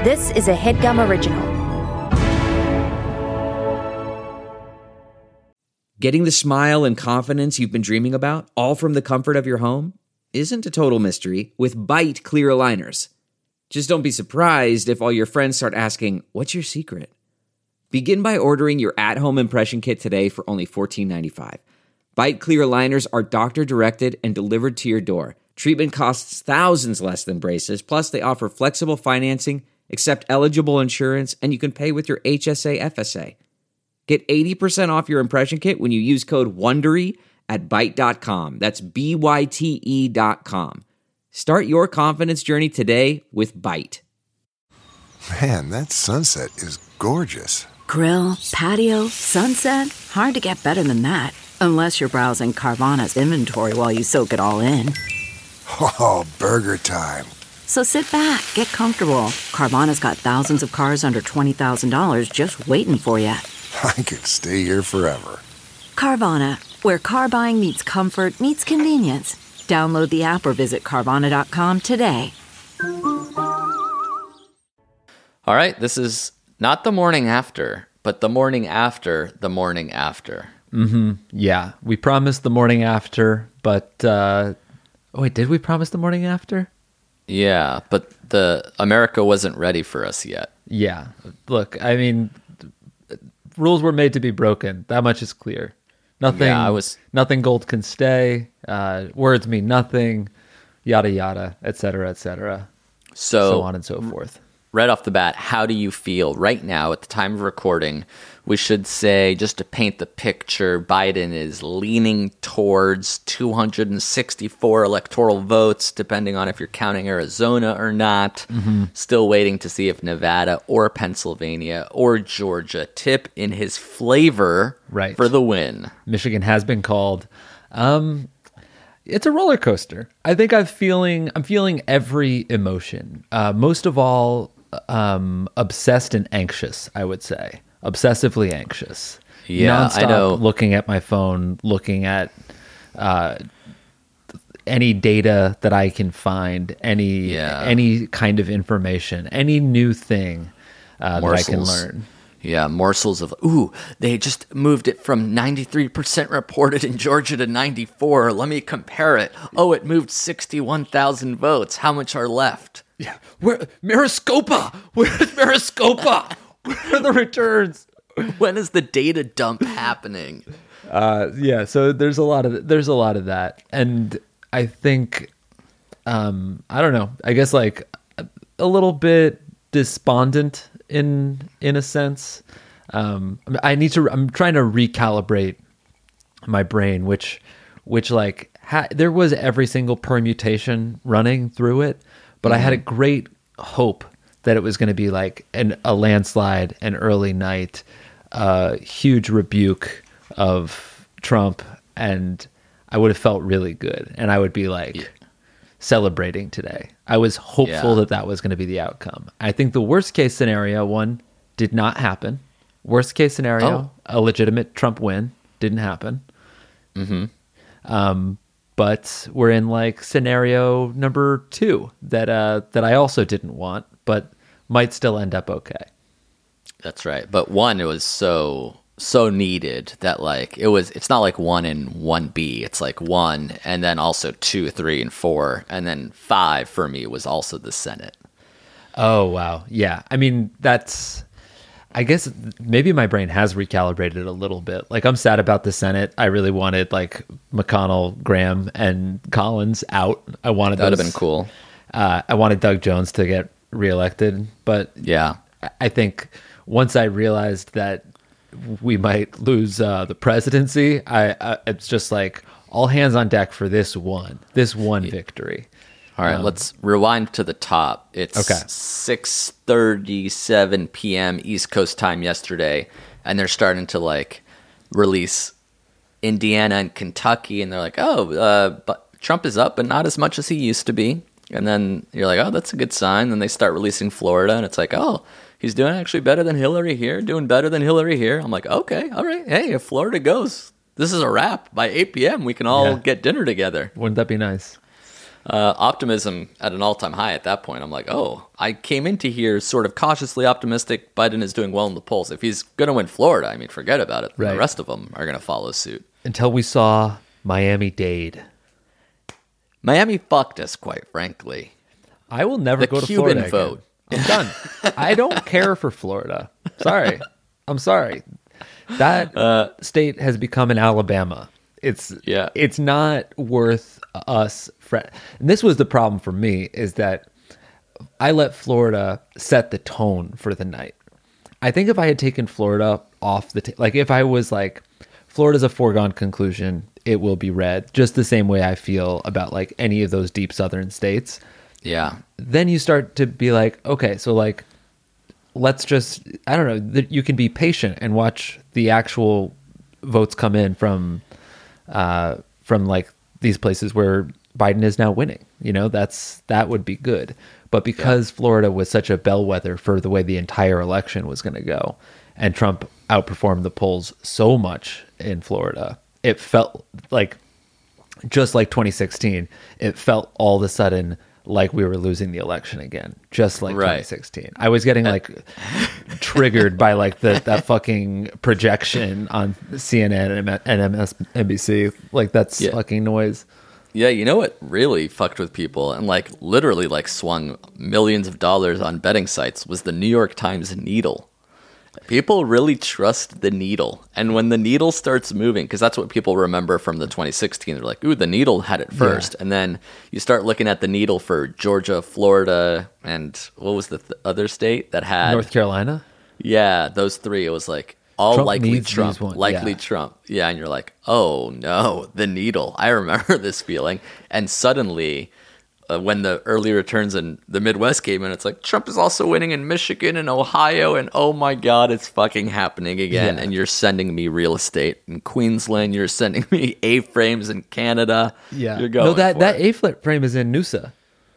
This is a HeadGum original. Getting the smile and confidence you've been dreaming about, all from the comfort of your home, isn't a total mystery with Byte clear aligners. Just don't be surprised if all your friends start asking, "What's your secret?" Begin by ordering your at-home impression kit today for only $14.95. Byte clear aligners are doctor-directed and delivered to your door. Treatment costs thousands less than braces, plus they offer flexible financing, accept eligible insurance, and you can pay with your HSA FSA. Get 80% off your impression kit when you use code WONDERY at Byte.com. That's BYTE.com. Start your confidence journey today with Byte. Man, that sunset is gorgeous. Grill, patio, sunset. Hard to get better than that. Unless you're browsing Carvana's inventory while you soak it all in. Oh, burger time. So sit back, get comfortable. Carvana's got thousands of cars under $20,000 just waiting for you. I could stay here forever. Carvana, where car buying meets comfort meets convenience. Download the app or visit Carvana.com today. All right, this is not the morning after, but the morning after the morning after. Yeah, we promised the morning after, but wait, did we promise the morning after? Yeah, but the America wasn't ready for us yet. Yeah, look, I mean, rules were made to be broken. That much is clear. Nothing gold can stay. Words mean nothing. Yada yada, etc., etc. So on and so forth. Right off the bat, how do you feel right now at the time of recording? We should say, just to paint the picture, Biden is leaning towards 264 electoral votes, depending on if you're counting Arizona or not. Still waiting to see if Nevada or Pennsylvania or Georgia tip in his favor for the win. Michigan has been called. It's a roller coaster. I think I'm feeling every emotion. Most of all, obsessed and anxious, I would say. Obsessively anxious. Yeah, nonstop I know. Looking at my phone, looking at any data that I can find, any kind of information, any new thing that I can learn. Yeah, morsels of, they just moved it from 93% reported in Georgia to 94. Let me compare it. Oh, it moved 61,000 votes. How much are left? Yeah, Maricopa? Where's Maricopa? Where are the returns? When is the data dump happening? Yeah, so there's a lot of that, and I think, I don't know. I guess like a little bit despondent in a sense. I'm trying to recalibrate my brain, which like there was every single permutation running through it, but I had a great hope that it was going to be like a landslide, an early night, huge rebuke of Trump, and I would have felt really good, and I would be like celebrating today. I was hopeful that was going to be the outcome. I think the worst case scenario one did not happen. Worst case scenario, a legitimate Trump win didn't happen. But we're in like scenario number 2 that I also didn't want, but might still end up okay. That's right. But 1, it was so needed that like it's not like 1 and 1B. It's like 1 and then also 2, 3, and 4, and then 5 for me was also the Senate. Oh wow, yeah. I mean I guess maybe my brain has recalibrated a little bit. Like I'm sad about the Senate. I really wanted like McConnell, Graham, and Collins out. I wanted that would have been cool. I wanted Doug Jones to get reelected, but yeah, I think once I realized that we might lose the presidency, it's just like all hands on deck for this one victory. All right, let's rewind to the top. It's 6:37 p.m. East Coast time yesterday, and they're starting to like release Indiana and Kentucky, and they're like, but Trump is up, but not as much as he used to be. And then you're like, oh, that's a good sign. Then they start releasing Florida, and it's like, oh, he's doing actually better than Hillary here, doing better than Hillary here. I'm like, okay, all right. Hey, if Florida goes, this is a wrap. By 8 p.m., we can all get dinner together. Wouldn't that be nice? Optimism at an all-time high at that point. I'm like, oh, I came into here sort of cautiously optimistic. Biden is doing well in the polls. If he's going to win Florida, I mean, forget about it. Right. The rest of them are going to follow suit. Until we saw Miami-Dade. Miami fucked us, quite frankly. I will never The go to Cuban Florida vote. again. I'm done. I don't care for Florida. Sorry. I'm sorry. That state has become an Alabama. It's not worth us. And this was the problem for me, is that I let Florida set the tone for the night. I think if I had taken Florida off the like if I was like, Florida's a foregone conclusion, it will be red, just the same way I feel about like any of those deep southern states. Yeah. Then you start to be like, okay, so like, let's just, I don't know, you can be patient and watch the actual votes come in from like these places where Biden is now winning. You know, that would be good. But because Florida was such a bellwether for the way the entire election was going to go, and Trump outperformed the polls so much in Florida, it felt like, just like 2016, it felt all of a sudden like we were losing the election again, just like 2016. I was getting like triggered by like that fucking projection on CNN and MSNBC, like that's fucking noise. Yeah, you know what really fucked with people and like literally like swung millions of dollars on betting sites was the New York Times needle. People really trust the needle. And when the needle starts moving, because that's what people remember from the 2016, they're like, ooh, the needle had it first. And then you start looking at the needle for Georgia, Florida, and what was the other state that had? North Carolina? Yeah, those three. It was like, all Trump likely needs Trump, these ones. likely Trump. Yeah, and you're like, oh no, the needle. I remember this feeling. And suddenly, when the early returns in the Midwest came in, it's like, Trump is also winning in Michigan and Ohio, and oh my God, it's fucking happening again. Yeah. And you're sending me real estate in Queensland. You're sending me A-frames in Canada. Yeah. You're going no, that for it. A-flip frame is in Noosa.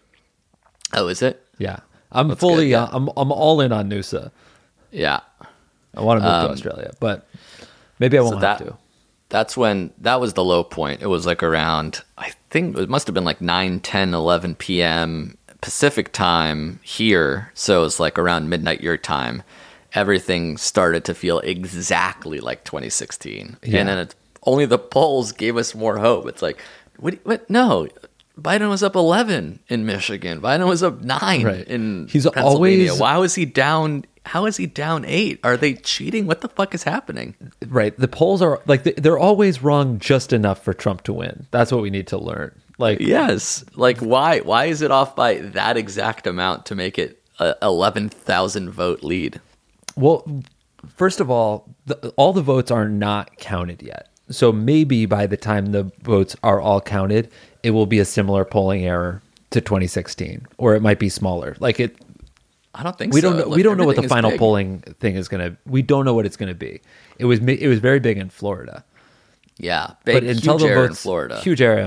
Oh, is it? Yeah. I'm That's fully, good, yeah. I'm all in on Noosa. Yeah. I want to move to Australia, but maybe I won't have to. That's when that was the low point. It was like around, I think it must have been like 9, 10, 11 p.m. Pacific time here. So it was like around midnight your time. Everything started to feel exactly like 2016. Yeah. And then only the polls gave us more hope. It's like, what? No, Biden was up 11 in Michigan. Biden was up 9 in He's Pennsylvania. always... Why was he down? How is he down 8? Are they cheating? What the fuck is happening? Right. The polls are like, they're always wrong just enough for Trump to win. That's what we need to learn. Like, yes. Like, why is it off by that exact amount to make it a 11,000 vote lead? Well, first of all the votes are not counted yet. So maybe by the time the votes are all counted, it will be a similar polling error to 2016, or it might be smaller. Like it, I don't think we so. don't know. Like, we don't know what the everything is final big. polling thing is going to. We don't know what it's going to be. It was very big in Florida. Yeah, big, But until huge the error votes, in Florida.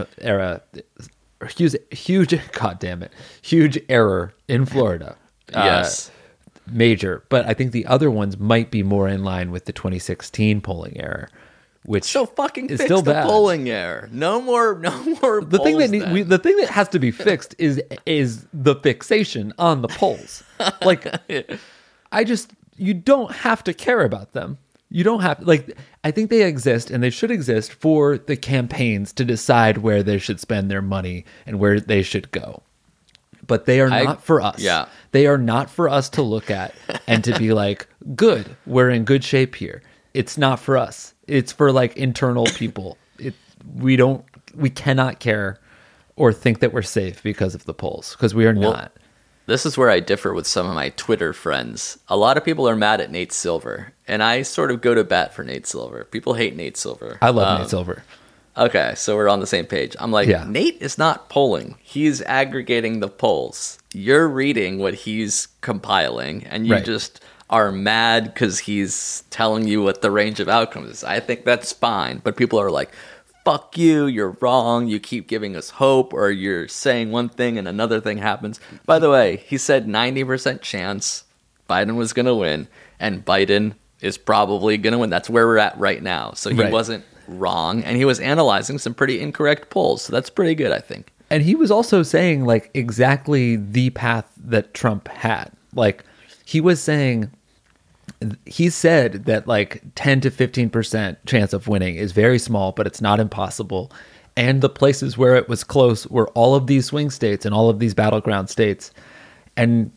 huge. God damn it, huge error in Florida. Yes. Major. But I think the other ones might be more in line with the 2016 polling error, which So fucking is fix still the bad. polling error. No more. The thing that the thing that has to be fixed is the fixation on the polls. Like, you don't have to care about them. You don't have I think they exist and they should exist for the campaigns to decide where they should spend their money and where they should go. But they are not for us. Yeah. They are not for us to look at and to be like, good, we're in good shape here. It's not for us. It's for like internal people. We cannot care or think that we're safe because of the polls, because we are not. This is where I differ with some of my Twitter friends. A lot of people are mad at Nate Silver, and I sort of go to bat for Nate Silver. People hate Nate Silver. I love Nate Silver. Okay, so we're on the same page. I'm like, Yeah. Nate is not polling. He's aggregating the polls. You're reading what he's compiling, and you Right. just are mad because he's telling you what the range of outcomes is. I think that's fine, but people are like, fuck you, you're wrong, you keep giving us hope, or you're saying one thing and another thing happens. By the way, he said 90% chance Biden was going to win, and Biden is probably going to win. That's where we're at right now. So he Right. wasn't wrong, and he was analyzing some pretty incorrect polls. So that's pretty good, I think. And he was also saying like exactly the path that Trump had. Like he was saying, he said that like 10 to 15% chance of winning is very small, but it's not impossible. And the places where it was close were all of these swing states and all of these battleground states. And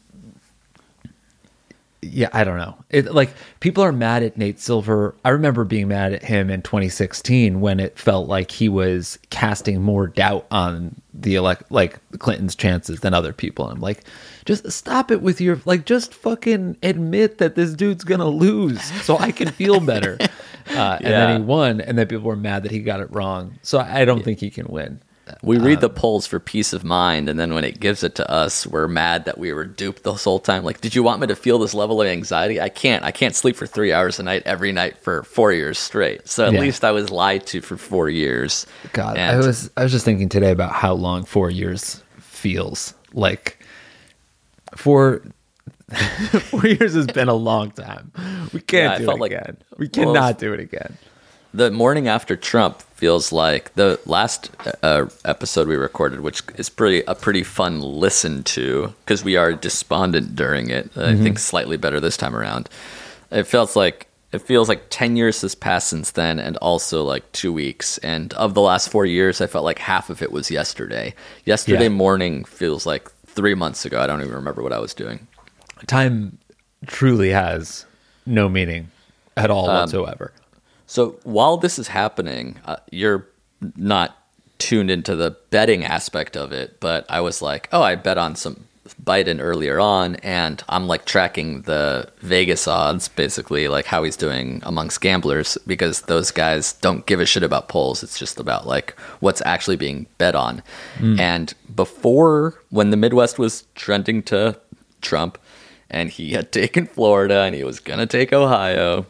yeah, I don't know. It like people are mad at Nate Silver. I remember being mad at him in 2016 when it felt like he was casting more doubt on the like Clinton's chances than other people. And I'm like, just stop it with your like, just fucking admit that this dude's gonna lose so I can feel better. And then he won, and then people were mad that he got it wrong. So I don't think he can win. We read the polls for peace of mind, and then when it gives it to us, we're mad that we were duped this whole time. Like, did you want me to feel this level of anxiety? I can't sleep for 3 hours a night every night for 4 years straight. So at least I was lied to for 4 years. God, I was just thinking today about how long 4 years feels. Like 4 years has been a long time. We can't do it again. We cannot do it again. The morning after Trump feels like the last episode we recorded, which is a pretty fun listen to because we are despondent during it. I think slightly better this time around. It feels like 10 years has passed since then, and also like 2 weeks. And of the last 4 years, I felt like half of it was yesterday. Yesterday morning feels like 3 months ago. I don't even remember what I was doing. Time truly has no meaning at all whatsoever. So while this is happening, you're not tuned into the betting aspect of it, but I was like, oh, I bet on some Biden earlier on, and I'm like tracking the Vegas odds, basically like how he's doing amongst gamblers, because those guys don't give a shit about polls. It's just about like what's actually being bet on. And before, when the Midwest was trending to Trump, and he had taken Florida and he was going to take Ohio,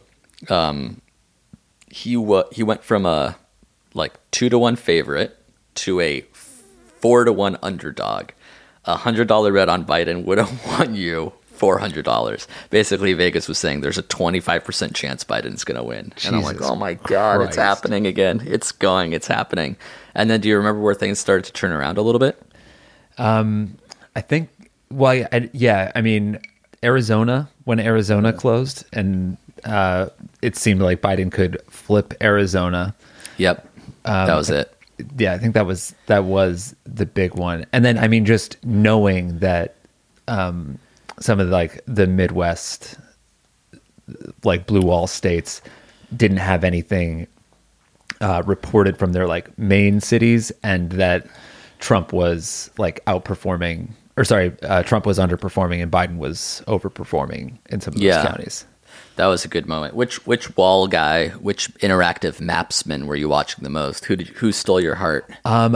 he went from a like 2-1 favorite to a 4-1 underdog. $100 bet on Biden would have won you $400. Basically, Vegas was saying there's a 25% chance Biden's going to win. And I'm like, oh my God, Christ. It's happening again. It's happening. And then do you remember where things started to turn around a little bit? I think, well, I mean, Arizona, when Arizona closed, and it seemed like Biden could flip Arizona. Yep, that was it. Yeah, I think that was the big one. And then, I mean, just knowing that some of the Midwest, like blue wall states, didn't have anything reported from their like main cities, and that Trump was like outperforming. Trump was underperforming and Biden was overperforming in some of those counties. That was a good moment. Which wall guy, which interactive mapsman were you watching the most? Who stole your heart? I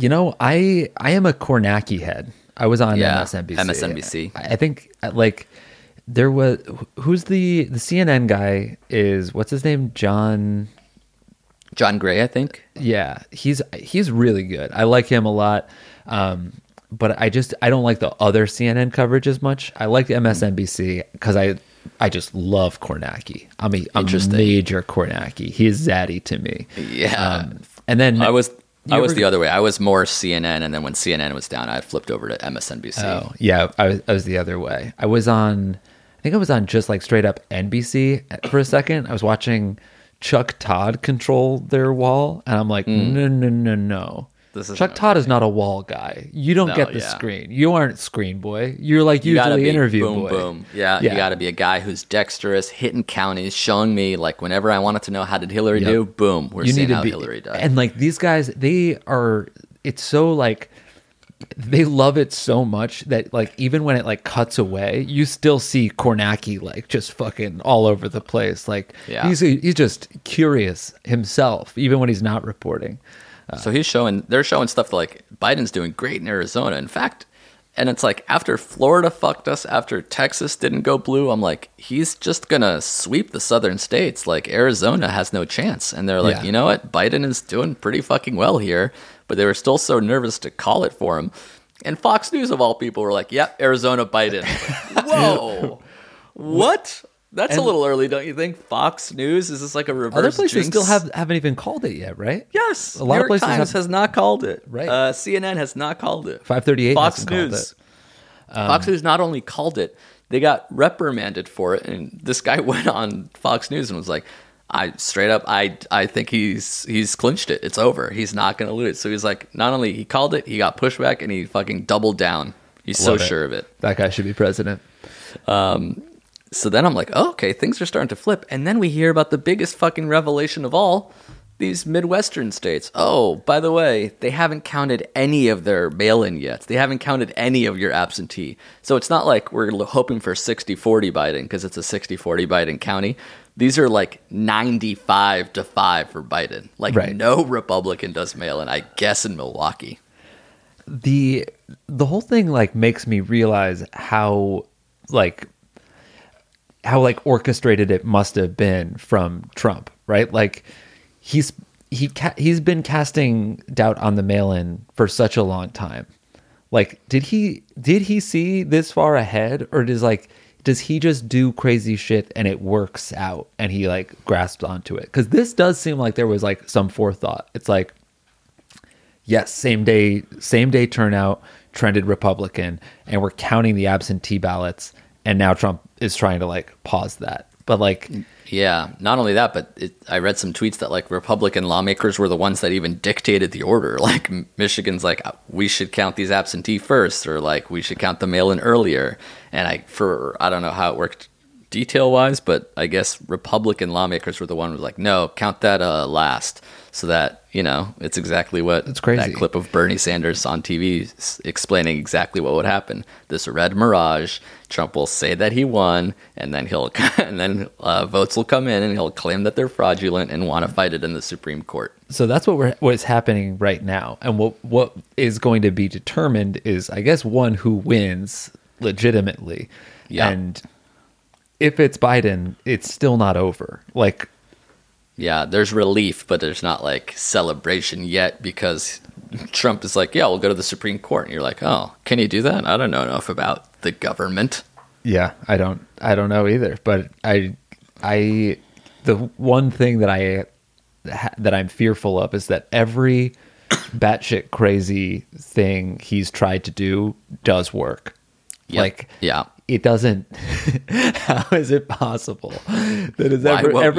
am a Kornacki head. I was on MSNBC. I think like there was, who's the CNN guy is, what's his name? John Gray, I think. Yeah, he's really good. I like him a lot. But I don't like the other CNN coverage as much. I like MSNBC because I just love Kornacki. I'm a major Kornacki. He is zaddy to me. Yeah. And then I was the other way. I was more CNN, and then when CNN was down, I flipped over to MSNBC. Oh, yeah. I was the other way. I think I was on just like straight up NBC for a second. I was watching Chuck Todd control their wall, and I'm like, no. Chuck Todd is not a wall guy. You don't get the screen. You aren't screen boy. You're like usually interview boom, boy. Boom. Yeah, you got to be a guy who's dexterous, hitting counties, showing me like whenever I wanted to know how did Hillary do, boom, we're seeing how Hillary does. And like these guys, it's so like, they love it so much that like even when it like cuts away, you still see Kornacki like just fucking all over the place. Like he's just curious himself, even when he's not reporting. So they're showing stuff like Biden's doing great in Arizona. In fact, and it's like after Florida fucked us, after Texas didn't go blue, I'm like, he's just going to sweep the southern states. Like Arizona has no chance. And they're like, you know what? Biden is doing pretty fucking well here. But they were still so nervous to call it for him. And Fox News of all people were like, yep, Arizona Biden. Like, whoa. What? That's a little early, don't you think? Fox News, is this like a reverse Other places jinx? still haven't even called it yet, right? Yes, a lot New of places York Times has not called it. Right. CNN has not called it. 538 Fox hasn't called News. it. Fox News not only called it, they got reprimanded for it. And this guy went on Fox News and was like, I think he's clinched it. It's over. He's not going to lose. So he's like, not only he called it, he got pushback, and he fucking doubled down. He's so sure of it. That guy should be president. So then I'm like, oh, okay, things are starting to flip. And then we hear about the biggest fucking revelation of all, these Midwestern states. Oh, by the way, they haven't counted any of their mail-in yet. They haven't counted any of your absentee. So it's not like we're hoping for 60-40 Biden because it's a 60-40 Biden county. These are like 95-5 for Biden. Like no Republican does mail-in, I guess, in Milwaukee. The whole thing like makes me realize how orchestrated it must have been from Trump, right? Like he's been casting doubt on the mail-in for such a long time. Like, did he see this far ahead, or does he just do crazy shit and it works out and he like grasps onto it? Because this does seem like there was like some forethought. It's like, yes, same day turnout, trended Republican, and we're counting the absentee ballots, and now Trump is trying to like pause that. But like, yeah, not only that, but I read some tweets that like Republican lawmakers were the ones that even dictated the order. Like Michigan's like, we should count these absentee first, or like we should count the mail-in earlier. And I don't know how it worked detail wise, but I guess Republican lawmakers were the one who was like, no, count that last, so that, you know, it's exactly what it's crazy. That clip of Bernie Sanders on TV explaining exactly what would happen. This red mirage, Trump will say that he won, and then votes will come in and he'll claim that they're fraudulent and want to fight it in the Supreme Court. So that's what's happening right now. And what is going to be determined is, I guess, one, who wins legitimately. Yeah. And if it's Biden, it's still not over. Like, yeah, there's relief, but there's not like celebration yet, because Trump is like, yeah, we'll go to the Supreme Court. And you're like, oh, can you do that? I don't know enough about the government. Yeah, I don't know either. But the one thing that I'm fearful of is that every batshit crazy thing he's tried to do does work. Yep. Like, yeah. It doesn't. How is it possible that is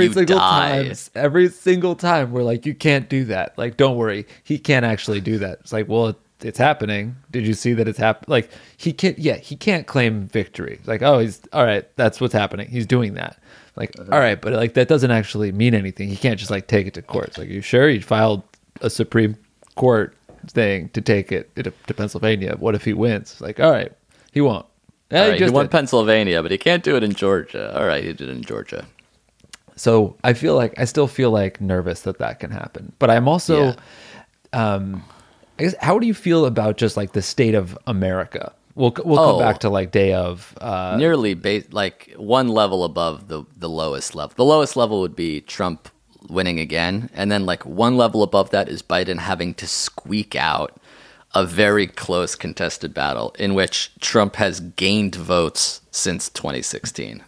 every single time we're like, you can't do that. Like, don't worry, he can't actually do that. It's like, well, it's happening. Did you see that it's happening? Like, he can't claim victory. It's like, oh, he's all right. That's what's happening. He's doing that. Like, all right, but like that doesn't actually mean anything. He can't just like take it to court. It's like, are you sure? You filed a Supreme Court thing to take it to Pennsylvania. What if he wins? It's like, all right, he won't. Yeah, he won Pennsylvania, but he can't do it in Georgia. All right, he did it in Georgia. So I still feel like nervous that can happen. But I'm also, I guess, how do you feel about just like the state of America? We'll come back to like day of nearly like one level above the lowest level. The lowest level would be Trump winning again, and then like one level above that is Biden having to squeak out a very close contested battle in which Trump has gained votes since 2016.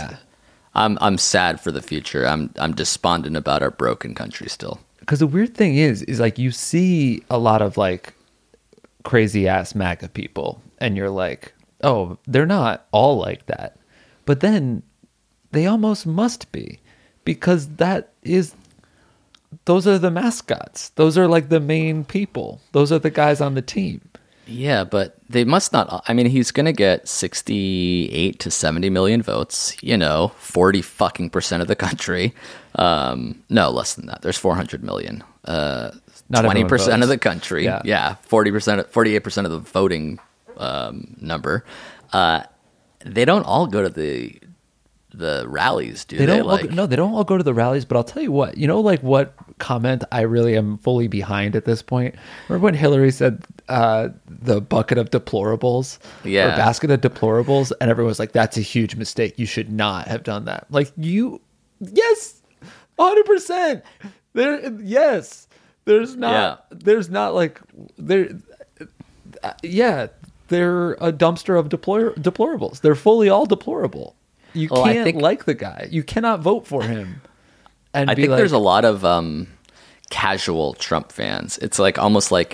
I'm sad for the future. I'm despondent about our broken country still. Because the weird thing is like you see a lot of like crazy ass MAGA people, and you're like, oh, they're not all like that. But then they almost must be, because those are the mascots. Those are like the main people. Those are the guys on the team. Yeah, but they must not. I mean, he's going to get 68 to 70 million votes, 40% of the country. No, less than that. There's 400 million. 20% of the country. Yeah. 48% of the voting number. They don't all go to the rallies, do they? No, they don't all go to the rallies, but I'll tell you what, like what comment I really am fully behind at this point? Remember when Hillary said the bucket of deplorables? Yeah. Or basket of deplorables, and everyone was like, that's a huge mistake. You should not have done that. Like, yes, 100%. There's not like, they're a dumpster of deplorables. They're fully all deplorable. You Well, I can't think- like the guy. You cannot vote for him. And I be think like, there's a lot of casual Trump fans. It's like almost like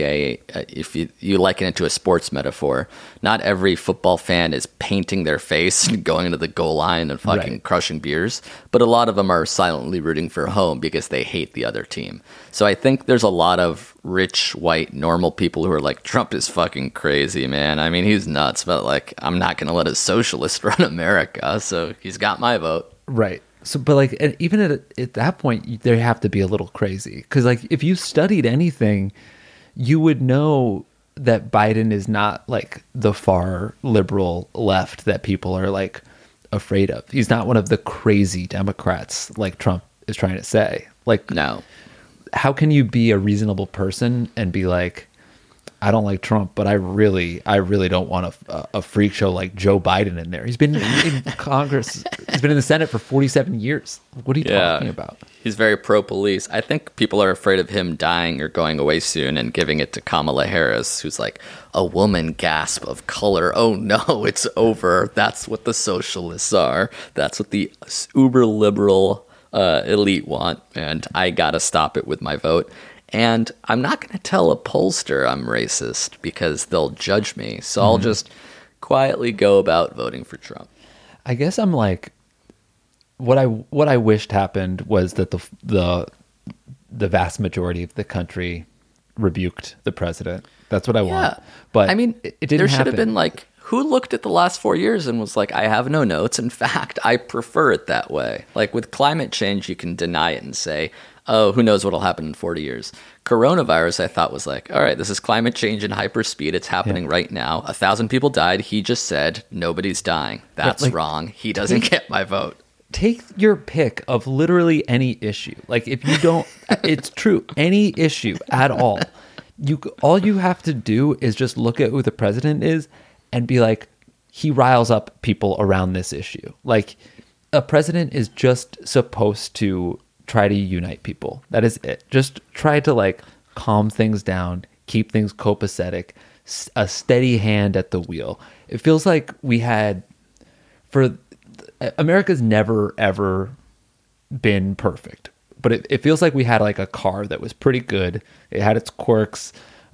if you liken it to a sports metaphor, not every football fan is painting their face and going to the goal line and fucking Right. crushing beers, but a lot of them are silently rooting for home because they hate the other team. So I think there's a lot of rich, white, normal people who are like, Trump is fucking crazy, man. I mean, he's nuts, but like, I'm not going to let a socialist run America, so he's got my vote. right. So, but like, and even at that point, they have to be a little crazy. Because like, if you studied anything, you would know that Biden is not like the far liberal left that people are like afraid of. He's not one of the crazy Democrats like Trump is trying to say. Like, No. how can you be a reasonable person and be like, I don't like Trump, but I really don't want a freak show like Joe Biden in there. He's been in Congress. He's been in the Senate for 47 years. What are you talking about? He's very pro-police. I think people are afraid of him dying or going away soon and giving it to Kamala Harris, who's like, a woman gasp of color. Oh no, it's over. That's what the socialists are. That's what the uber liberal elite want. And I gotta stop it with my vote. And I'm not going to tell a pollster I'm racist because they'll judge me. So I'll just quietly go about voting for Trump. I guess I'm like, what I wished happened was that the vast majority of the country rebuked the president. That's what I want. But I mean, it didn't there should happen. have been like, who looked at the last 4 years and was like, I have no notes. In fact, I prefer it that way. Like with climate change, you can deny it and say, oh, who knows what'll happen in 40 years. Coronavirus, I thought, was like, all right, this is climate change in hyperspeed. It's happening right now. 1,000 people died. He just said, nobody's dying. That's like, wrong. He doesn't get my vote. Take your pick of literally any issue. Like if you don't, it's true, any issue at all. All you have to do is just look at who the president is and be like, he riles up people around this issue. Like a president is just supposed to try to unite people. That is it. Just try to like calm things down, keep things copacetic, a steady hand at the wheel. It feels like we had America's never ever been perfect, but it feels like we had like a car that was pretty good. It had its quirks,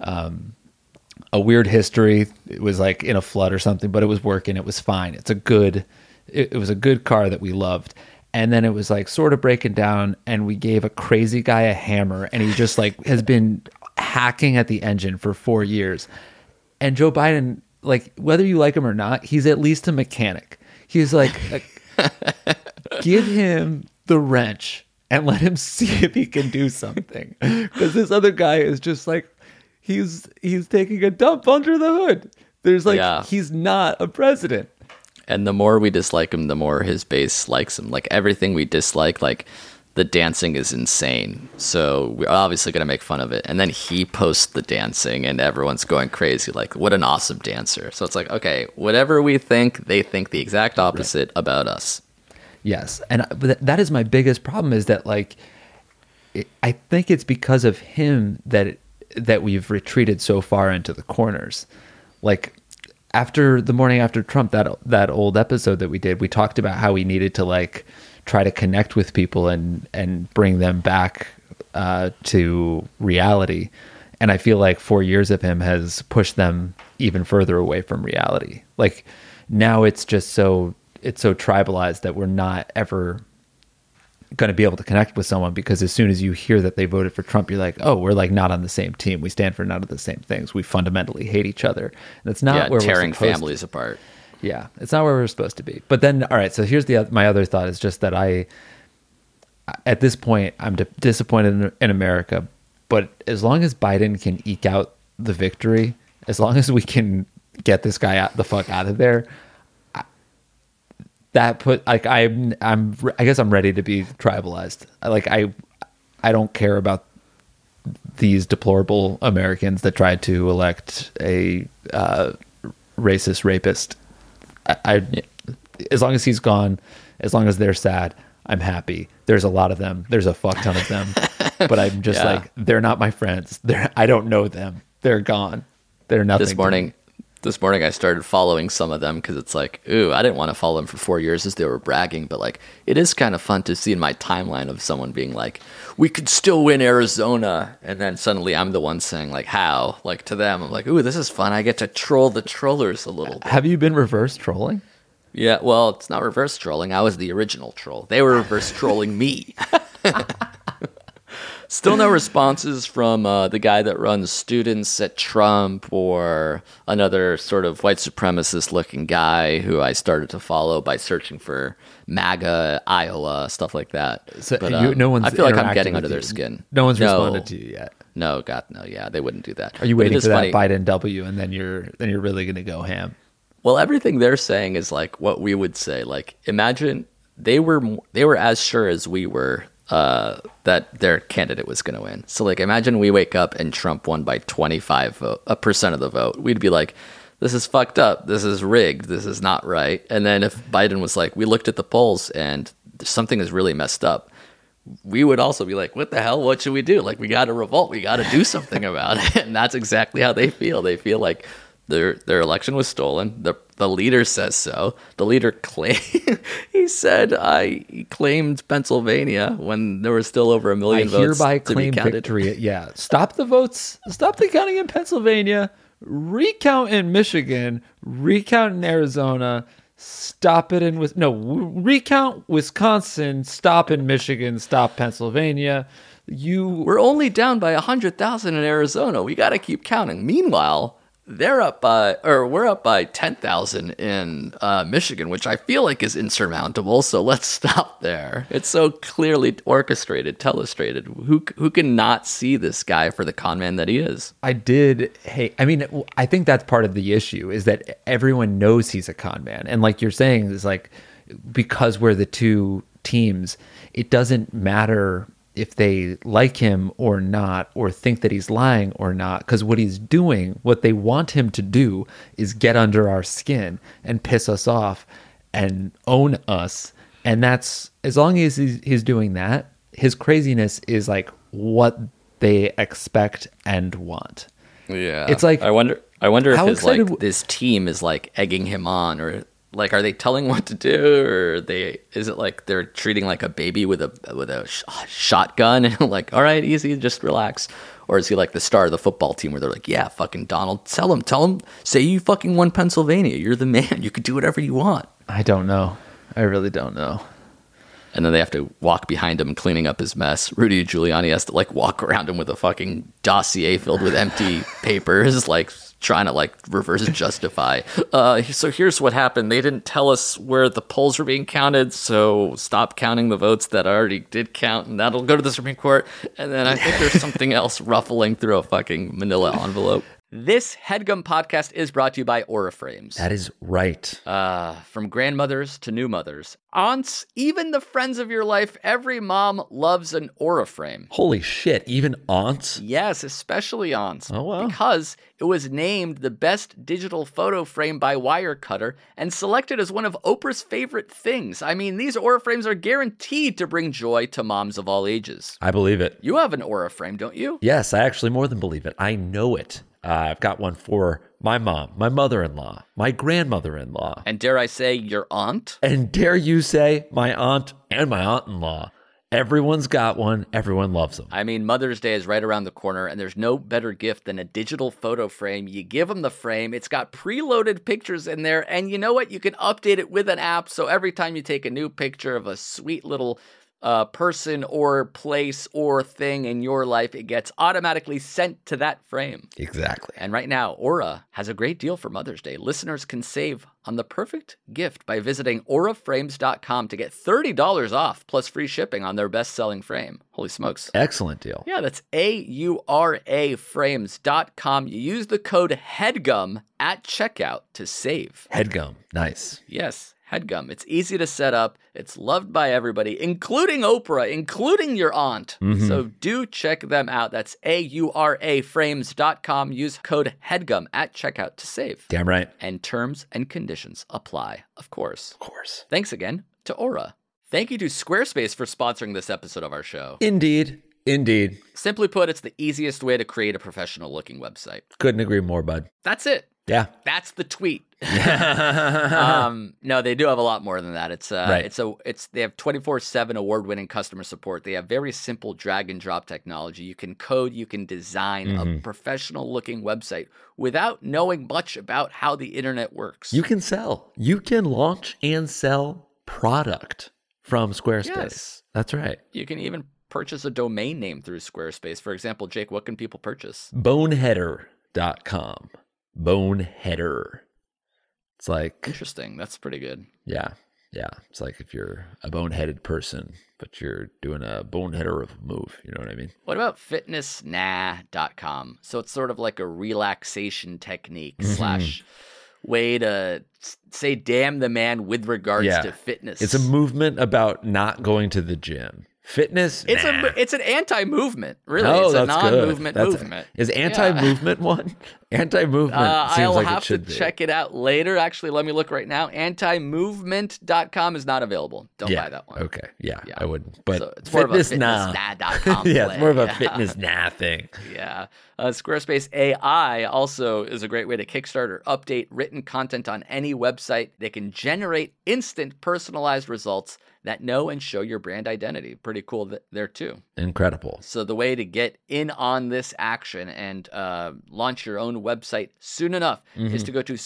a weird history. It was like in a flood or something, but it was working. It was fine. It was a good car that we loved. And then it was like sort of breaking down, and we gave a crazy guy a hammer, and he just like has been hacking at the engine for 4 years. And Joe Biden, like whether you like him or not, he's at least a mechanic. He's like, give him the wrench and let him see if he can do something. Because this other guy is just like, he's taking a dump under the hood. There's like, he's not a president. And the more we dislike him, the more his base likes him. Like everything we dislike, like the dancing is insane. So we're obviously going to make fun of it. And then he posts the dancing and everyone's going crazy. Like, what an awesome dancer. So it's like, okay, whatever we think, they think the exact opposite about us. Yes. And that is my biggest problem is that like, I think it's because of him that we've retreated so far into the corners. Like, after the morning after Trump, that old episode that we did, we talked about how we needed to like try to connect with people and bring them back to reality. And I feel like 4 years of him has pushed them even further away from reality. Like now it's so tribalized that we're not ever going to be able to connect with someone, because as soon as you hear that they voted for Trump, you're like, oh, we're like not on the same team. We stand for none of the same things. We fundamentally hate each other. And it's not where tearing we're supposed families apart. Yeah, it's not where we're supposed to be. But then, all right, so here's my other thought is just that at this point, I'm disappointed in America. But as long as Biden can eke out the victory, as long as we can get this guy the fuck out of there, I guess I'm ready to be tribalized. Like I don't care about these deplorable Americans that tried to elect a racist rapist. As long as he's gone, as long as they're sad, I'm happy. There's a lot of them. There's a fuck ton of them. But I'm just like, they're not my friends. I don't know them. They're gone. They're nothing. This morning I started following some of them because it's like, ooh, I didn't want to follow them for 4 years as they were bragging, but like it is kind of fun to see in my timeline of someone being like, we could still win Arizona, and then suddenly I'm the one saying like, how? Like to them, I'm like, ooh, this is fun. I get to troll the trollers a little bit. Have you been reverse trolling? Yeah, well, it's not reverse trolling. I was the original troll. They were reverse trolling me. Still no responses from the guy that runs students at Trump or another sort of white supremacist-looking guy who I started to follow by searching for MAGA, Iowa, stuff like that. So But no one's I feel like I'm interacted getting with under their you. skin. No one's responded to you yet. No, God, no. Yeah, they wouldn't do that. Are you But it waiting is for funny. that Biden W, and then you're really going to go ham? Well, everything they're saying is like what we would say. Like, imagine they were as sure as we were that their candidate was going to win. So, like, imagine we wake up and Trump won by 25% of the vote. We'd be like, this is fucked up. This is rigged. This is not right. And then if Biden was like, we looked at the polls and something is really messed up, we would also be like, what the hell? What should we do? Like, we got to revolt. We got to do something about it. And that's exactly how they feel. They feel like their election was stolen. The leader says so. The leader he claimed Pennsylvania when there were still over 1 million I votes hereby to claim be counted. victory. Yeah, stop the votes. Stop the counting in Pennsylvania. Recount in Michigan. Recount in Arizona. Stop it in recount Wisconsin. Stop in Michigan. Stop Pennsylvania. We're only down by 100,000 in Arizona. We got to keep counting. Meanwhile, we're up by 10,000 in Michigan, which I feel like is insurmountable. So let's stop there. It's so clearly orchestrated, telestrated. Who can not see this guy for the con man that he is? I think that's part of the issue is that everyone knows he's a con man. And like you're saying, is like, because we're the two teams, it doesn't matter if they like him or not, or think that he's lying or not, because what he's doing, what they want him to do, is get under our skin and piss us off and own us. And that's, as long as he's doing that, his craziness is like what they expect and want. Yeah, it's like, I wonder if excited this team is like egging him on, or like, are they telling what to do, or is it like they're treating like a baby with a shotgun and like, all right, easy, just relax? Or is he like the star of the football team where they're like, yeah, fucking Donald, tell him, say you fucking won Pennsylvania. You're the man. You could do whatever you want. I don't know. I really don't know. And then they have to walk behind him cleaning up his mess. Rudy Giuliani has to like walk around him with a fucking dossier filled with empty papers, like trying to like reverse justify. So here's what happened. They didn't tell us where the polls were being counted, so stop counting the votes that already did count, and that'll go to the Supreme Court. And then I think there's something else ruffling through a fucking manila envelope. This HeadGum podcast is brought to you by Aura Frames. That is right. From grandmothers to new mothers, aunts, even the friends of your life, every mom loves an Aura frame. Holy shit, even aunts? Yes, especially aunts. Oh, wow. Because it was named the best digital photo frame by Wirecutter and selected as one of Oprah's favorite things. I mean, these Aura frames are guaranteed to bring joy to moms of all ages. I believe it. You have an Aura frame, don't you? Yes, I actually more than believe it. I know it. I've got one for my mom, my mother-in-law, my grandmother-in-law. And dare I say, your aunt? And dare you say, my aunt and my aunt-in-law. Everyone's got one. Everyone loves them. I mean, Mother's Day is right around the corner, and there's no better gift than a digital photo frame. You give them the frame. It's got preloaded pictures in there, and you know what? You can update it with an app, so every time you take a new picture of a sweet little person or place or thing in your life, it gets automatically sent to that frame. Exactly. And right now, Aura has a great deal for Mother's Day. Listeners can save on the perfect gift by visiting auraframes.com to get $30 off plus free shipping on their best-selling frame. Holy smokes. Excellent deal. Yeah, that's auraframes.com. You use the code HEADGUM at checkout to save. HeadGum. Nice. Yes. HeadGum. It's easy to set up. It's loved by everybody, including Oprah, including your aunt. Mm-hmm. So do check them out. That's auraframes.com. Use code HEADGUM at checkout to save. Damn right. And terms and conditions apply, of course. Of course. Thanks again to Aura. Thank you to Squarespace for sponsoring this episode of our show. Indeed. Indeed. Simply put, it's the easiest way to create a professional-looking website. Couldn't agree more, bud. That's it. Yeah. That's the tweet. No, they do have a lot more than that. They have 24/7 award-winning customer support. They have very simple drag and drop technology. You can code, you can design a professional-looking website without knowing much about how the internet works. You can sell. You can launch and sell product from Squarespace. Yes. That's right. You can even purchase a domain name through Squarespace. For example, Jake, what can people purchase? Boneheader.com. Boneheader. It's like... Interesting. That's pretty good. Yeah. It's like if you're a boneheaded person, but you're doing a boneheader of a move. You know what I mean? What about fitnessnah.com? So it's sort of like a relaxation technique slash way to say damn the man with regards to fitness. It's a movement about not going to the gym. Fitness. It's an anti-movement, really. Oh, it's a that's non-movement good. movement. Is anti-movement one? Anti-movement seems I'll like have it should to be. check it out later. Actually, let me look right now. Antimovement.com is not available. Don't buy that one. Okay. Yeah, I wouldn't. But so it's more of a fitness fitnessnah.com yeah, play. it's more of a fitness thing. Yeah. Squarespace AI also is a great way to kickstart or update written content on any website. They can generate instant personalized results that know and show your brand identity. Pretty cool there too. Incredible. So the way to get in on this action and launch your own website soon enough is to go to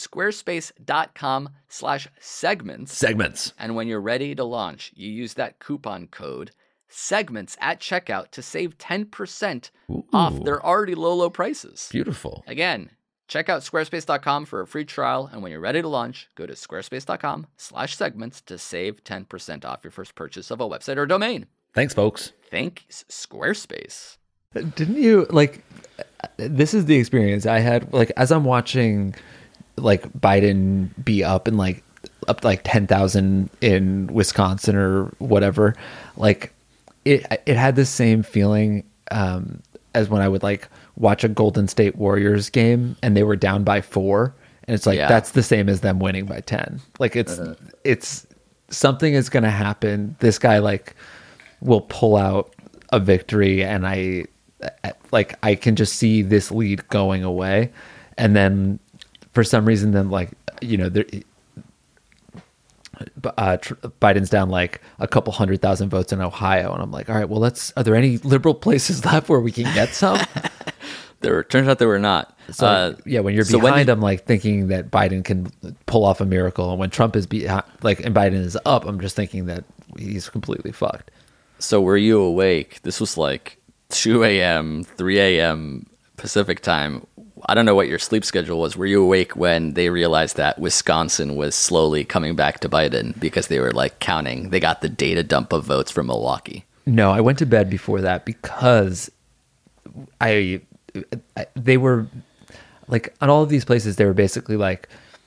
squarespace.com/segments. Segments. And when you're ready to launch, you use that coupon code segments at checkout to save 10% off their already low prices. Beautiful. Again, check out squarespace.com for a free trial. And when you're ready to launch, go to squarespace.com/segments to save 10% off your first purchase of a website or domain. Thanks, folks. Thanks, Squarespace. Didn't you this is the experience I had, as I'm watching Biden be up 10,000 in Wisconsin or whatever, it had the same feeling as when I would watch a Golden State Warriors game and they were down by 4, and it's that's the same as them winning by 10. It's something is going to happen. This guy will pull out a victory, and I can just see this lead going away, and then for some reason Biden's down a couple 100,000 votes in Ohio, and I'm like, all right, well, are there any liberal places left where we can get some? Turns out there were not. So when you're behind, I'm thinking that Biden can pull off a miracle, and when Trump is behind, and Biden is up, I'm just thinking that he's completely fucked. So were you awake? This was 2 a.m., 3 a.m. Pacific time. I don't know what your sleep schedule was. Were you awake when they realized that Wisconsin was slowly coming back to Biden because they were counting? They got the data dump of votes from Milwaukee. No, I went to bed before that because they were on all of these places, they were basically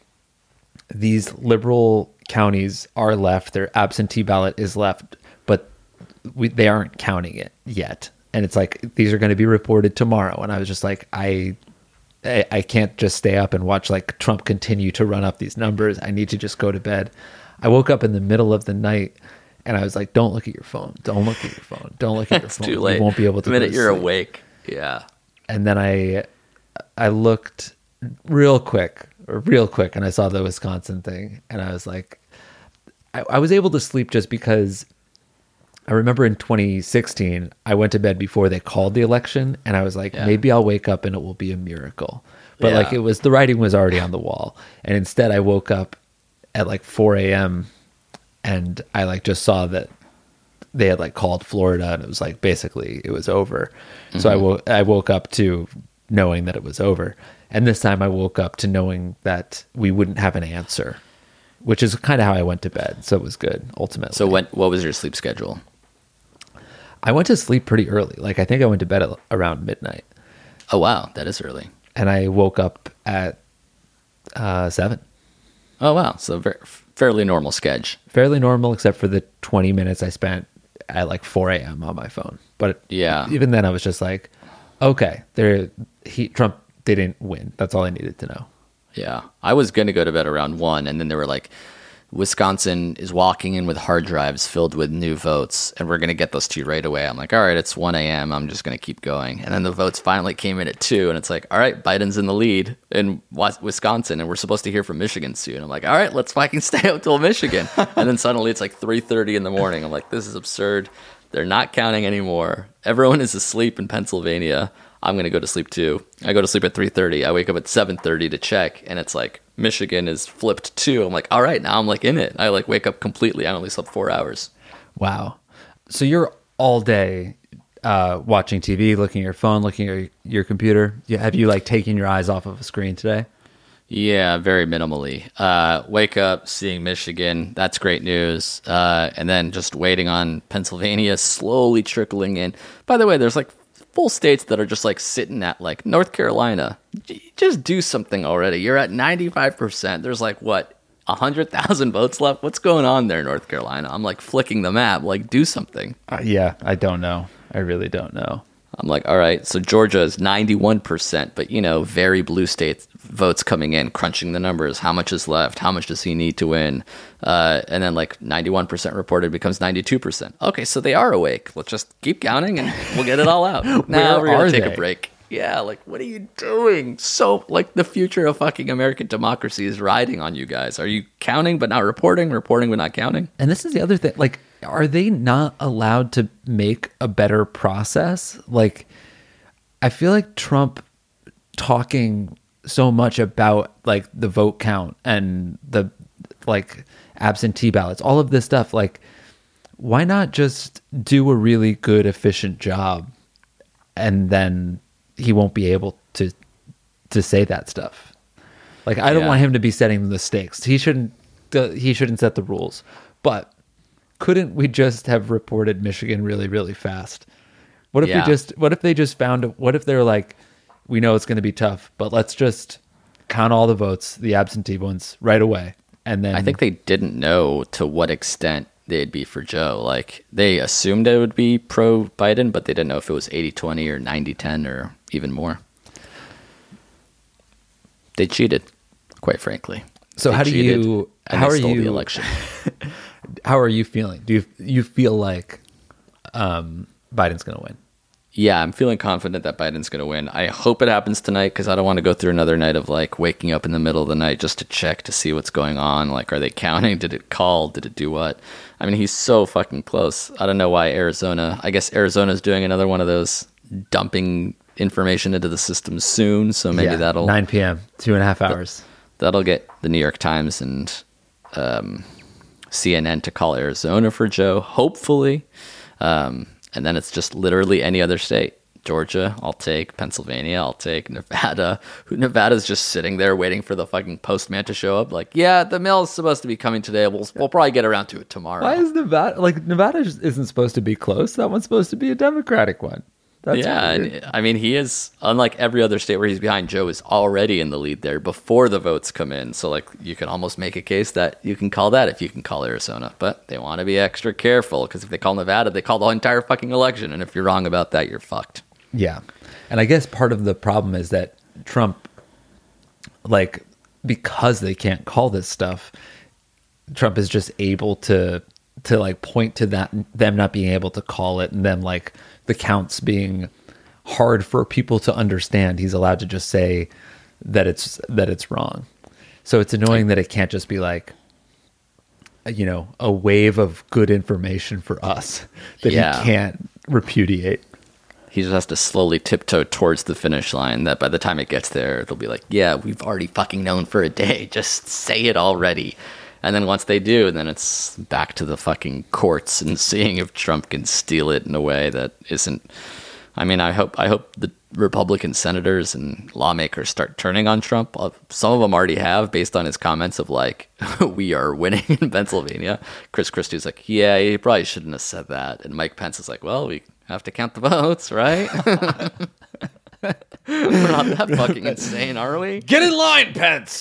these liberal counties are left, their absentee ballot is left, but they aren't counting it yet. And it's these are going to be reported tomorrow. And I was just I can't just stay up and watch Trump continue to run up these numbers. I need to just go to bed. I woke up in the middle of the night and I was like, don't look at your phone. Don't look at your phone. Don't look at your It's phone. too late. You won't be able to. The minute you're awake. Yeah. And then I looked real quick, and I saw the Wisconsin thing, and I was like, I was able to sleep just because I remember in 2016, I went to bed before they called the election, and I was like, maybe I'll wake up and it will be a miracle. But the writing was already on the wall. And instead I woke up at 4 a.m. and I just saw that they had called Florida, and it was basically it was over. Mm-hmm. So I woke up to knowing that it was over. And this time I woke up to knowing that we wouldn't have an answer, which is kind of how I went to bed. So it was good ultimately. So what was your sleep schedule? I went to sleep pretty early. I think I went to bed at around midnight. Oh, wow. That is early. And I woke up at 7. Oh, wow. So fairly normal sketch. Fairly normal, except for the 20 minutes I spent at 4 a.m. on my phone. But even then I was just okay, Trump didn't win. That's all I needed to know. Yeah. I was going to go to bed around 1, and then there were Wisconsin is walking in with hard drives filled with new votes, and we're going to get those to you right away. I'm like, all right, it's 1 a.m. I'm just going to keep going. And then the votes finally came in at 2, and it's like, all right, Biden's in the lead in Wisconsin, and we're supposed to hear from Michigan soon. I'm like, all right, let's fucking stay up till Michigan. And then suddenly it's like 3:30 in the morning. I'm like, this is absurd. They're not counting anymore. Everyone is asleep in Pennsylvania. I'm going to go to sleep too. I go to sleep at 3:30. I wake up at 7:30 to check, and it's like Michigan is flipped too. I'm like, all right, now I'm like in it. I like wake up completely. I only slept 4 hours. Wow. So you're all day watching TV, looking at your phone, looking at your computer. Have you like taken your eyes off of a screen today? Yeah, very minimally. Wake up, seeing Michigan. That's great news. And then just waiting on Pennsylvania slowly trickling in. By the way, there's like full states that are just like sitting at like North Carolina. Just do something already. You're at 95%. There's like what, 100,000 votes left? What's going on there, North Carolina? I'm like flicking the map. Like, do something. Yeah, I don't know. I really don't know. I'm like, all right, so Georgia is 91%, but, you know, very blue state votes coming in, crunching the numbers. How much is left? How much does he need to win? And then, like, 91% reported becomes 92%. Okay, so they are awake. Let's just keep counting and we'll get it all out. Now we're going to take a break. Yeah, like, what are you doing? So, like, the future of fucking American democracy is riding on you guys. Are you counting but not reporting but not counting? And this is the other thing, like, are they not allowed to make a better process? Like, I feel like Trump talking so much about like the vote count and the like absentee ballots, all of this stuff, like, why not just do a really good, efficient job, and then he won't be able to say that stuff. Like, I don't want him to be setting the stakes. He shouldn't set the rules. But couldn't we just have reported Michigan really, really fast? What if they just found, what if they're like, we know it's going to be tough, but let's just count all the votes, the absentee ones, right away. And then I think they didn't know to what extent they'd be for Joe. Like, they assumed it would be pro-Biden, but they didn't know if it was 80-20 or 90-10 or even more. They cheated, quite frankly. So how are you the election? How are you feeling? Do you feel like Biden's going to win? Yeah, I'm feeling confident that Biden's going to win. I hope it happens tonight because I don't want to go through another night of like waking up in the middle of the night just to check to see what's going on. Like, are they counting? Did it call? Did it do what? I mean, he's so fucking close. I don't know why I guess Arizona's doing another one of those dumping information into the system soon. So maybe that'll 9 p.m., 2.5 hours. That'll get the New York Times and CNN to call Arizona for Joe, hopefully. And then it's just literally any other state. Georgia, I'll take. Pennsylvania, I'll take. Nevada. Nevada's just sitting there waiting for the fucking postman to show up. Like, yeah, the mail's supposed to be coming today. We'll probably get around to it tomorrow. Why is Nevada... Like, Nevada isn't supposed to be close. That one's supposed to be a Democratic one. That's and, I mean, he is, unlike every other state where he's behind, Joe is already in the lead there before the votes come in. So, like, you can almost make a case that you can call that if you can call Arizona. But they want to be extra careful because if they call Nevada, they call the entire fucking election. And if you're wrong about that, you're fucked. Yeah. And I guess part of the problem is that Trump, like, because they can't call this stuff, Trump is just able to like point to that, them not being able to call it, and then like the counts being hard for people to understand. He's allowed to just say that it's wrong. So it's annoying that it can't just be like, you know, a wave of good information for us that he can't repudiate. He just has to slowly tiptoe towards the finish line that by the time it gets there, they'll be like, yeah, we've already fucking known for a day. Just say it already. And then once they do, then it's back to the fucking courts and seeing if Trump can steal it in a way that isn't. I mean, I hope the Republican senators and lawmakers start turning on Trump. Some of them already have, based on his comments of like, we are winning in Pennsylvania. Chris Christie's like, yeah, he probably shouldn't have said that. And Mike Pence is like, well, we have to count the votes, right? We're not that fucking insane, are we? Get in line, Pence!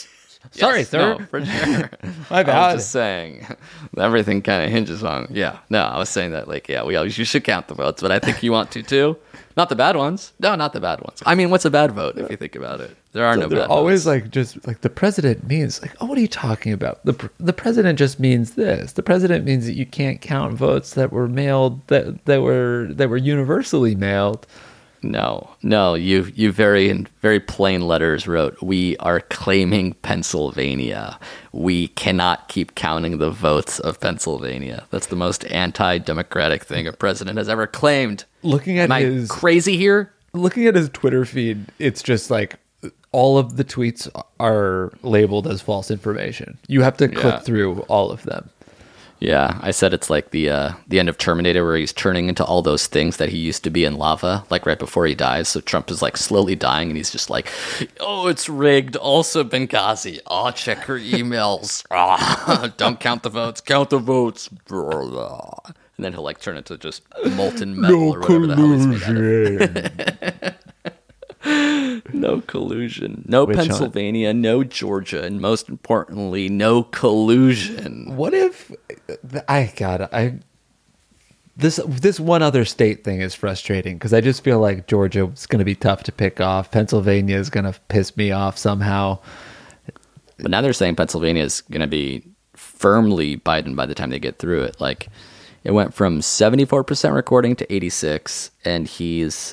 Sorry, Yes, sir. No, for sure. My I bad. was just saying, everything kind of hinges on. Yeah, no, I was saying that like, yeah, you should count the votes, but I think you want to too. Not the bad ones. No, not the bad ones. I mean, what's a bad vote if you think about it? There are no They're bad always votes. like, just like the president means like, oh, what are you talking about? The president just means this. The president means that you can't count votes that were mailed that were universally mailed. No, you very in very plain letters wrote, "We are claiming Pennsylvania. We cannot keep counting the votes of Pennsylvania." That's the most anti-democratic thing a president has ever claimed. Looking at Am I his crazy here? looking at his Twitter feed, it's just like all of the tweets are labeled as false information. You have to click Yeah. through all of them. Yeah, I said it's like the end of Terminator where he's turning into all those things that he used to be in lava, like right before he dies. So Trump is like slowly dying, and he's just like, "Oh, it's rigged. Also Benghazi. Oh, check her emails. Don't count the votes. Count the votes." And then he'll like turn into just molten metal or whatever the hell he's made out of. No collusion. No Which one? Pennsylvania, no Georgia, and most importantly, no collusion. What if this one other state thing is frustrating because I just feel like Georgia is going to be tough to pick off. Pennsylvania is going to piss me off somehow. But now they're saying Pennsylvania is going to be firmly Biden by the time they get through it. Like, it went from 74% recording to 86, and he's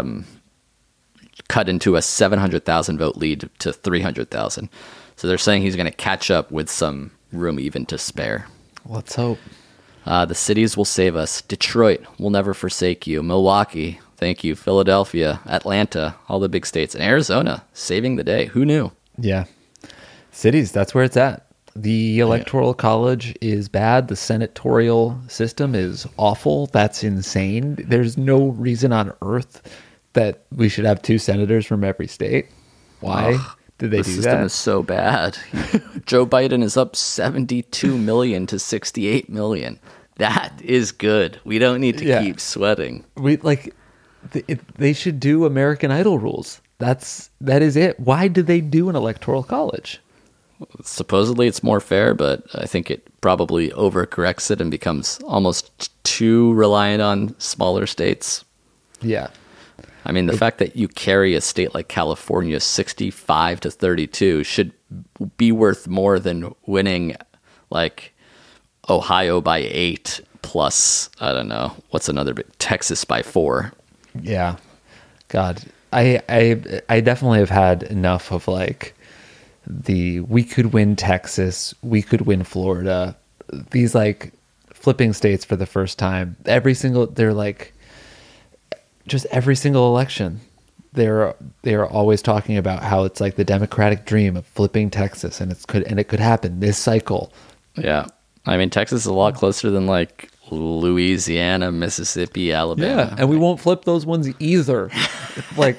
cut into a 700,000 vote lead to 300,000. So they're saying he's going to catch up with some room even to spare. Let's hope. The cities will save us. Detroit will never forsake you. Milwaukee, thank you. Philadelphia, Atlanta, all the big states. And Arizona, saving the day. Who knew? Yeah. Cities, that's where it's at. The electoral college is bad. The senatorial system is awful. That's insane. There's no reason on earth that we should have 2 senators from every state. Why did they The do system that? is so bad. Joe Biden is up 72 million to 68 million. That is good. We don't need to keep sweating. They should do American Idol rules. That is it. Why do they do an electoral college? Supposedly it's more fair, but I think it probably overcorrects it and becomes almost too reliant on smaller states. Yeah. I mean, the fact that you carry a state like California 65 to 32 should be worth more than winning like Ohio by 8 plus, I don't know, what's another bit, Texas by 4. Yeah. God, I definitely have had enough of like we could win Texas, we could win Florida, these like flipping states for the first time. They're like just every single election. They're always talking about how it's like the Democratic dream of flipping Texas, and it could happen this cycle. Yeah. I mean, Texas is a lot closer than like Louisiana, Mississippi, Alabama. Yeah, and we won't flip those ones either. Like,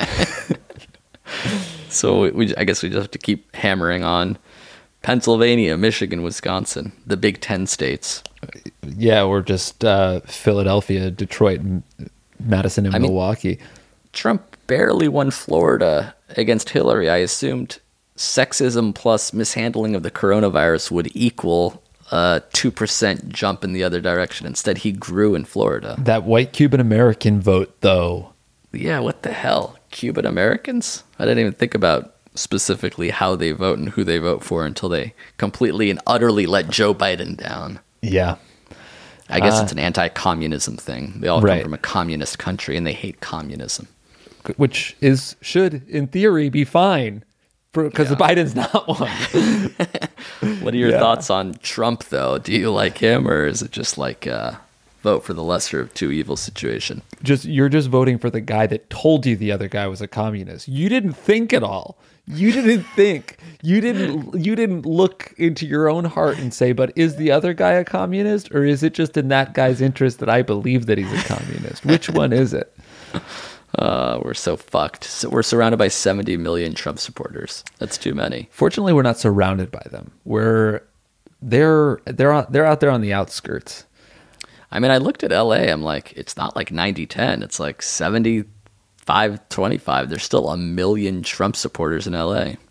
so I guess we just have to keep hammering on Pennsylvania, Michigan, Wisconsin, the Big Ten states. yeah, or just Philadelphia, Detroit, Madison, and Milwaukee. Trump barely won Florida against Hillary. I assumed sexism plus mishandling of the coronavirus would equal a 2% jump in the other direction. Instead, he grew in Florida. That white Cuban American vote, though. Yeah, what the hell? Cuban Americans? I didn't even think about specifically how they vote and who they vote for until they completely and utterly let Joe Biden down. Yeah. I guess it's an anti-communism thing. They all come Right. from a communist country and they hate communism. Which should, in theory, be fine. Because Biden's not one. What are your thoughts on Trump, though? Do you like him, or is it just like vote for the lesser of two evils situation? You're just voting for the guy that told you the other guy was a communist. You didn't think at all. You didn't think. You didn't look into your own heart and say, but is the other guy a communist, or is it just in that guy's interest that I believe that he's a communist? Which one is it? We're so fucked. So we're surrounded by 70 million Trump supporters. That's too many. Fortunately, we're not surrounded by them. They're out there on the outskirts. I mean, I looked at LA. I'm like, it's not like 90-10. It's like 75-25. There's still a million Trump supporters in LA.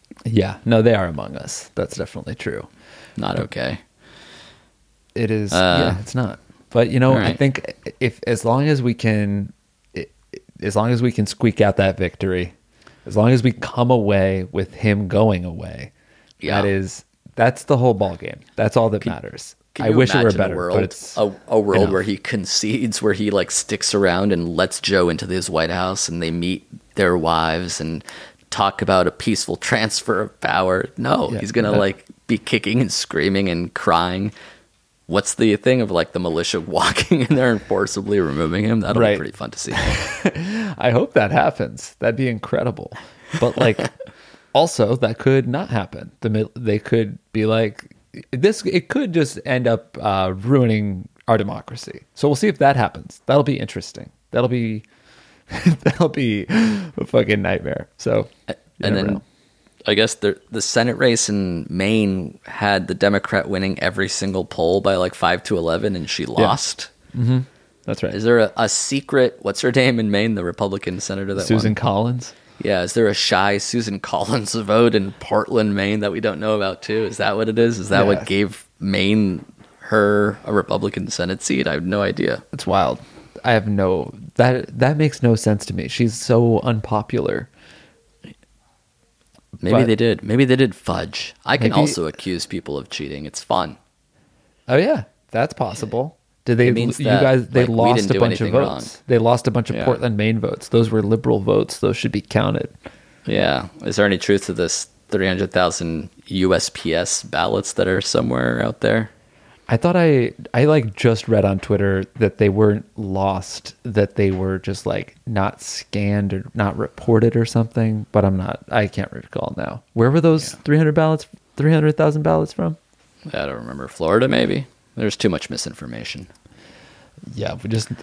Yeah, no, they are among us. That's definitely true. Not okay. It is. Yeah, it's not. But I right. think as long as we can squeak out that victory, as long as we come away with him going away, Yeah. that's the whole ball game. That's all that matters. Can I you wish it were imagine better, a world, but it's a world enough. where he concedes, where he like sticks around and lets Joe into his White House and they meet their wives and talk about a peaceful transfer of power. No, Yeah, he's gonna like be kicking and screaming and crying. What's the thing of like the militia walking in there and forcibly removing him? That'll Right. be pretty fun to see. I hope that happens. That'd be incredible. But like, also that could not happen. They could be like this. It could just end up ruining our democracy. So we'll see if that happens. That'll be interesting. That'll be a fucking nightmare. So you And never then know. I guess the Senate race in Maine had the Democrat winning every single poll by like 5-11, and she lost. That's right. Is there a secret? What's her name in Maine? The Republican senator that Susan won? Collins. Yeah. Is there a shy Susan Collins vote in Portland, Maine that we don't know about too? Is that what it is? Is that Yeah. what gave Maine her a Republican Senate seat? I have no idea. It's wild. I have that makes no sense to me. She's so unpopular. Maybe But- they did. Maybe they did fudge. I can Maybe- also accuse people of cheating. It's fun. Oh yeah, that's possible. Did they? It means You that, guys, they like, we lost didn't a do bunch of anything votes. wrong. They lost a bunch of Yeah. Portland, Maine votes. Those were liberal votes. Those should be counted. Yeah. Is there any truth to this 300,000 USPS ballots that are somewhere out there? I thought I like just read on Twitter that they weren't lost, that they were just like not scanned or not reported or something. But I can't recall now. Where were those 300,000 ballots from? I don't remember. Florida, maybe? There's too much misinformation. Yeah,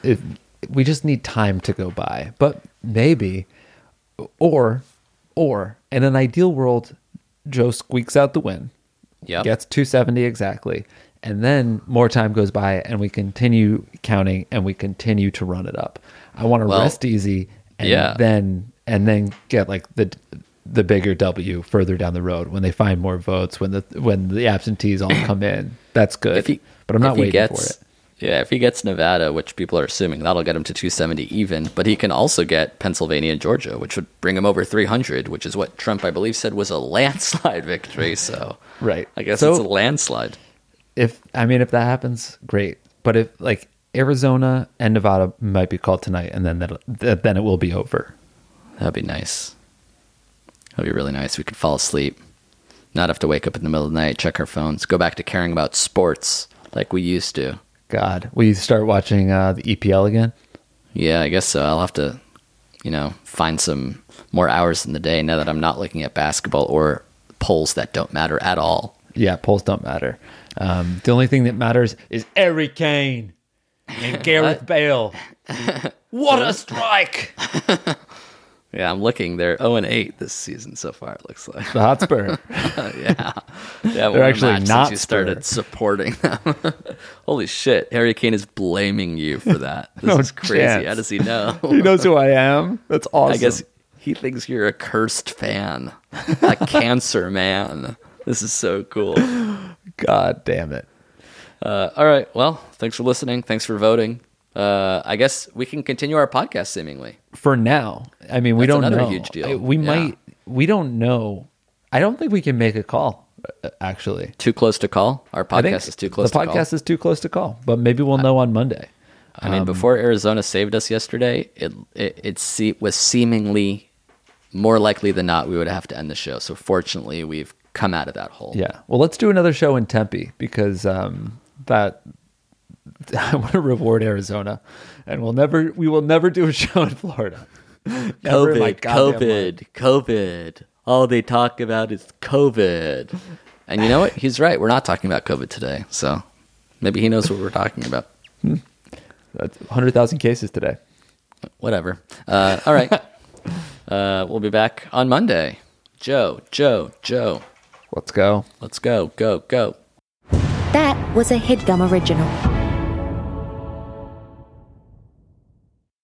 we just need time to go by. But maybe, or in an ideal world, Joe squeaks out the win. Yep. Gets 270 exactly. And then more time goes by and we continue counting and we continue to run it up. I want to Well, rest easy and yeah. then get like the bigger W further down the road when they find more votes, when the absentees all come in. That's good. But I'm not waiting for it. Yeah, if he gets Nevada, which people are assuming, that'll get him to 270 even. But he can also get Pennsylvania and Georgia, which would bring him over 300, which is what Trump, I believe, said was a landslide victory. So Right. I guess So- it's a landslide. If that happens, great. But if like Arizona and Nevada might be called tonight, and then then it will be over. That'd be nice. That'd be really nice. We could fall asleep, not have to wake up in the middle of the night, check our phones, go back to caring about sports like we used to. God, will you start watching the EPL again? Yeah, I guess so. I'll have to, find some more hours in the day now that I'm not looking at basketball or polls that don't matter at all. Yeah, polls don't matter. The only thing that matters is Harry Kane and Gareth Bale. What a strike! Yeah, I'm looking. They're 0-8 this season so far, it looks like. The Hotspur. Yeah, They're actually not since you started supporting them. Holy shit, Harry Kane is blaming you for that. This No is crazy. chance. How does he know? He knows who I am. That's awesome. I guess he thinks you're a cursed fan, a cancer man. This is so cool. God damn it. All right. Well, thanks for listening. Thanks for voting. I guess we can continue our podcast seemingly. For now, I mean, we That's don't another know. huge deal. We Yeah. might. We don't know. I don't think we can make a call. Actually, Too close to call? Our I think podcast is too close The to call. podcast is too close to call, but maybe we'll know on Monday. I mean, before Arizona saved us yesterday, it was seemingly more likely than not we would have to end the show. So fortunately, we've come out of that hole. Yeah. Well, let's do another show in Tempe because that I want to reward Arizona, and we will never do a show in Florida. Never in my goddamn life. COVID. All they talk about is COVID. And you know what? He's right. We're not talking about COVID today. So maybe he knows what we're talking about. That's 100,000 cases today. Whatever. All right. We'll be back on Monday. Joe. Let's go. Let's go. Go. That was a HeadGum original.